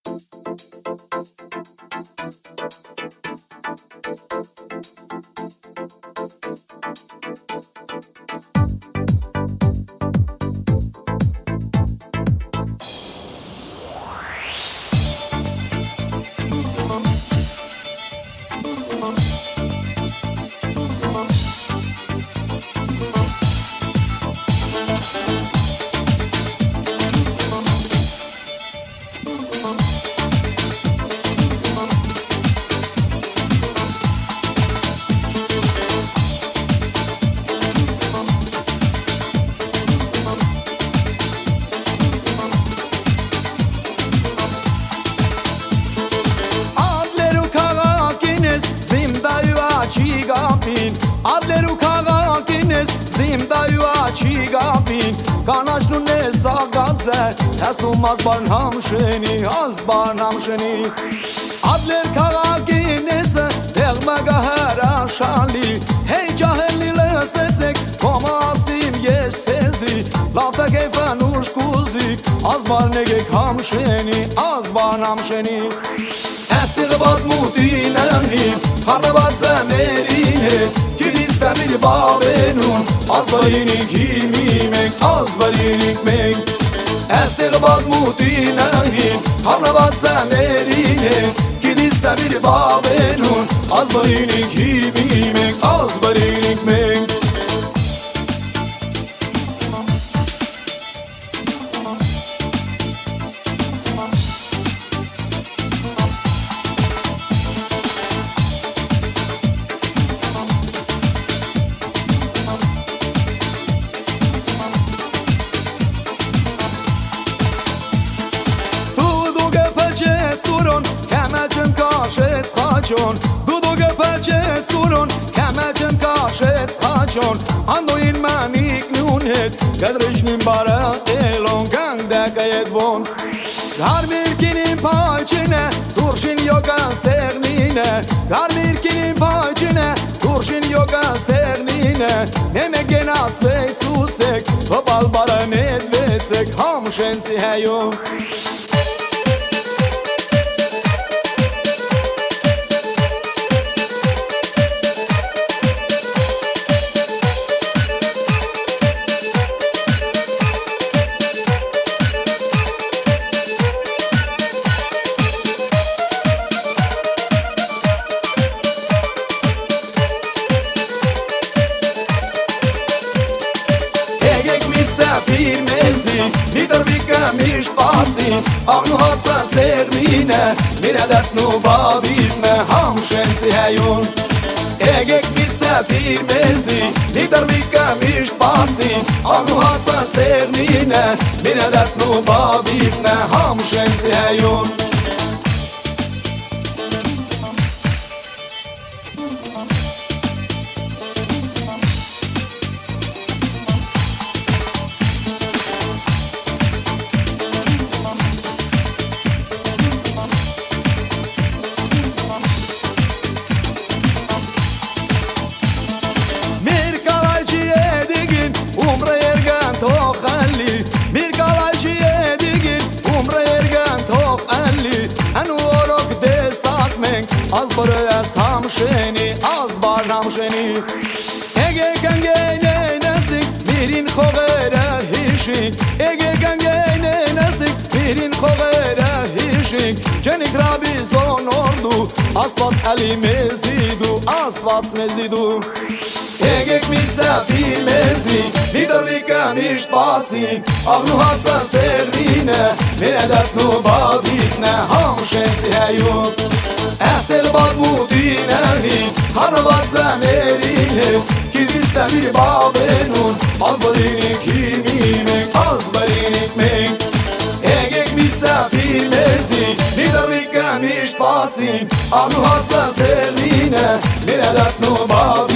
Adleru քաղաքինես զիմդայու աչի գապին Կանաչնուն է սաղգացե Հեսում ազբարն համշենի Ազբարն համշենի Adler քաղաքինես Դեղ մագա հրաշալի Հեյ ջահելի լսեցեք Կոմասիմ ես սեզի Լավտա կեյվն ուշկուզիկ Ազբարն եկեք համշենի Ազբարն համշենի Əstıq batmudin əmhim Xarnabat zəmerin Kilistə bir babenun Azbarinik himimek Azbarinik mek Əstıq batmudin əmhim Xarnabat zəmerin Kilistə bir babenun Azbarinik himimek Azbarinik mek Դուդուգը պեչեց սուրոն, կեմեջն կաշեց խաչոն Անդոին մանիկնուն հետ, կդրիշնին բարը էլոն Գանգդակը ետ ոնց Գարմիրքինին պայչին է, դուրշին յոգան սեղնին է Գարմիրքինին պայչին է, դուրշին յոգան սեղնին է Նեմեք գենասվեց ուսեք, հոպալ բարը նետվեցեք Համշենցի հայում Սեփիր մեզի, մի տրվիկը միշտ բացի Աղնու հացը սերմին է, միրադատնու բավիրն է Համշենցի հայուն Էգեք մի սեփիր մեզի, մի տրվիկը միշտ բացի Աղնու հացը սերմին է, միրադատնու բավիրն է Համշենցի հայուն Ազբարը ես համշենի, ազբարն համշենի Էգեք ընգեյնեն աստիկ, միրին խողերը հիշիկ Էգեք ընգեյնեն աստիկ, միրին խողերը հիշիկ Ջենիկ ռաբիզոն օրդու, աստված əli մեզիդու, աստված մեզիդու Էգեք մի սəfi մեզի, մի դրվիկը միշտ բասին Աղնու հասը սերմին է, միրադատնու բավիքն է Համշենցի հայում Əstər batmudin əmhim Xarnabat zəmerin Kilistə bir babenun Azbarinik himimek Azbarinik mek Əgək mi səfir mezi Nidavik əmişt basin Anu hasa selmine Mirədatnu babenun